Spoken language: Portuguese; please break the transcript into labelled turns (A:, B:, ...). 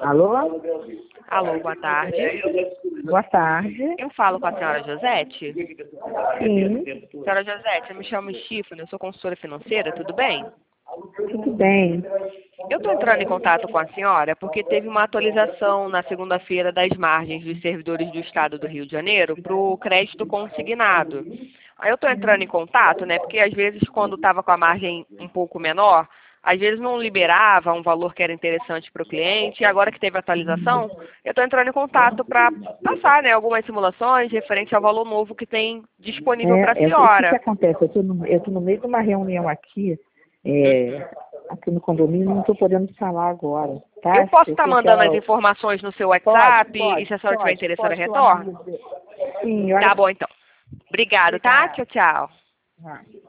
A: Alô?
B: Alô, boa tarde.
A: Boa tarde.
B: Eu falo com a senhora Josete.
A: Sim,
B: Senhora Josete, eu me chamo Stephanie, eu sou consultora financeira, tudo bem?
A: tudo bem.
B: Eu estou entrando em contato com a senhora porque teve uma atualização na segunda-feira das margens dos servidores do Estado do Rio de Janeiro para o crédito consignado. Aí eu estou entrando em contato, né, porque às vezes quando estava com a margem um pouco menor, às vezes não liberava um valor que era interessante para o cliente, e agora que teve atualização, eu estou entrando em contato para passar, né, algumas simulações referente ao valor novo que tem disponível para a
A: O que
B: senhora.
A: acontece? Eu tô no meio de uma reunião aqui, aqui no condomínio, não estou podendo falar agora, tá?
B: Eu posso
A: Eu
B: estar
A: sei que
B: mandando as informações no seu WhatsApp e se a senhora tiver interessada,
A: pode, eu
B: retorna?
A: analiso. Sim,
B: Tá bom, então. Obrigado, tá?
A: Obrigada.
B: Tchau, tchau.
A: Ah.